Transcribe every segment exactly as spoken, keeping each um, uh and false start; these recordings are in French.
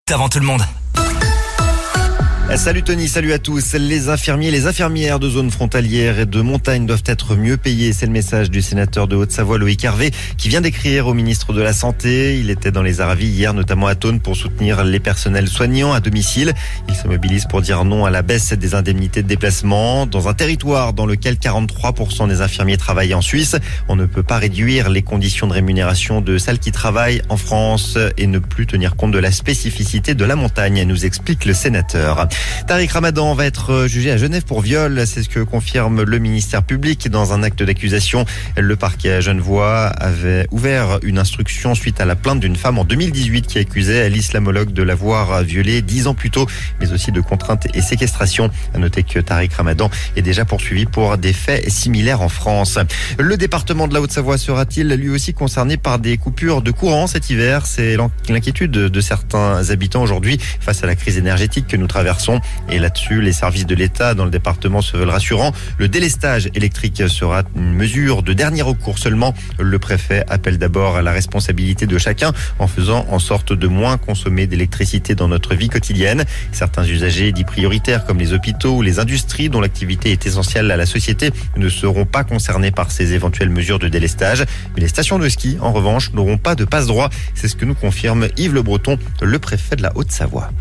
avant tout le monde. Salut Tony, salut à tous. Les infirmiers et les infirmières de zones frontalières et de montagne doivent être mieux payés. C'est le message du sénateur de Haute-Savoie, Loïc Hervé, qui vient d'écrire au ministre de la Santé. Il était dans les Aravis hier, notamment à Thônes, pour soutenir les personnels soignants à domicile. Il se mobilise pour dire non à la baisse des indemnités de déplacement. Dans un territoire dans lequel quarante-trois pour cent des infirmiers travaillent en Suisse, on ne peut pas réduire les conditions de rémunération de celles qui travaillent en France et ne plus tenir compte de la spécificité de la montagne, nous explique le sénateur. Tariq Ramadan va être jugé à Genève pour viol. C'est ce que confirme le ministère public dans un acte d'accusation. Le parquet genevois avait ouvert une instruction suite à la plainte d'une femme en deux mille dix-huit qui accusait l'islamologue de l'avoir violée dix ans plus tôt, mais aussi de contrainte et séquestration. À noter que Tariq Ramadan est déjà poursuivi pour des faits similaires en France. Le département de la Haute-Savoie sera-t-il lui aussi concerné par des coupures de courant cet hiver? C'est l'inquiétude de certains habitants aujourd'hui face à la crise énergétique que nous traversons. Et là-dessus, les services de l'État dans le département se veulent rassurants. Le délestage électrique sera une mesure de dernier recours seulement. Le préfet appelle d'abord à la responsabilité de chacun en faisant en sorte de moins consommer d'électricité dans notre vie quotidienne. Certains usagers dits prioritaires comme les hôpitaux ou les industries dont l'activité est essentielle à la société ne seront pas concernés par ces éventuelles mesures de délestage. Mais les stations de ski, en revanche, n'auront pas de passe-droit. C'est ce que nous confirme Yves Le Breton, le préfet de la Haute-Savoie.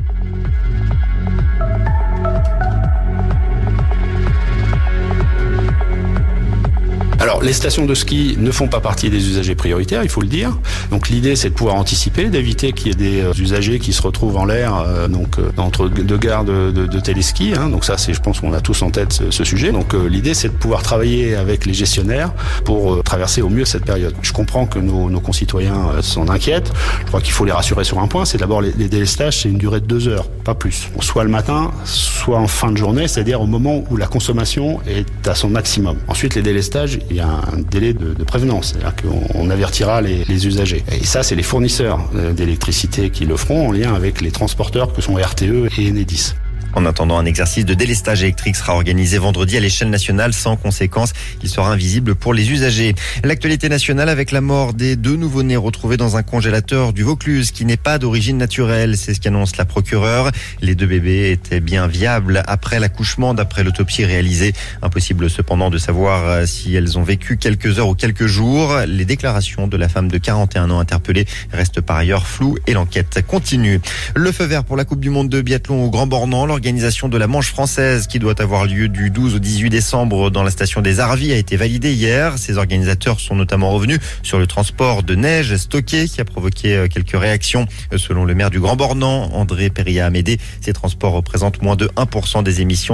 Alors, les stations de ski ne font pas partie des usagers prioritaires, il faut le dire. Donc, l'idée, c'est de pouvoir anticiper, d'éviter qu'il y ait des euh, usagers qui se retrouvent en l'air, euh, donc euh, entre deux gares de, de, de téléski. Hein. Donc, ça, c'est, je pense qu'on a tous en tête ce, ce sujet. Donc, euh, l'idée, c'est de pouvoir travailler avec les gestionnaires pour euh, traverser au mieux cette période. Je comprends que nos, nos concitoyens euh, s'en inquiètent. Je crois qu'il faut les rassurer sur un point. C'est d'abord les, les délestages, c'est une durée de deux heures, pas plus. Soit le matin, soit en fin de journée, c'est-à-dire au moment où la consommation est à son maximum. Ensuite, les délestages, il y a un délai de, de prévenance, c'est-à-dire qu'on on avertira les, les usagers. Et ça, c'est les fournisseurs d'électricité qui le feront en lien avec les transporteurs que sont R T E et Enedis. En attendant, un exercice de délestage électrique sera organisé vendredi à l'échelle nationale sans conséquence. Il sera invisible pour les usagers. L'actualité nationale avec la mort des deux nouveau-nés retrouvés dans un congélateur du Vaucluse qui n'est pas d'origine naturelle. C'est ce qu'annonce la procureure. Les deux bébés étaient bien viables après l'accouchement d'après l'autopsie réalisée. Impossible cependant de savoir si elles ont vécu quelques heures ou quelques jours. Les déclarations de la femme de quarante et un ans interpellée restent par ailleurs floues et l'enquête continue. Le feu vert pour la Coupe du Monde de biathlon au Grand Bornand. L'organisation de la manche française qui doit avoir lieu du douze au dix-huit décembre dans la station des Aravis a été validée hier. Ces organisateurs sont notamment revenus sur le transport de neige stocké qui a provoqué quelques réactions. Selon le maire du Grand Bornand, André Péria-Amédée, ces transports représentent moins de un pour cent des émissions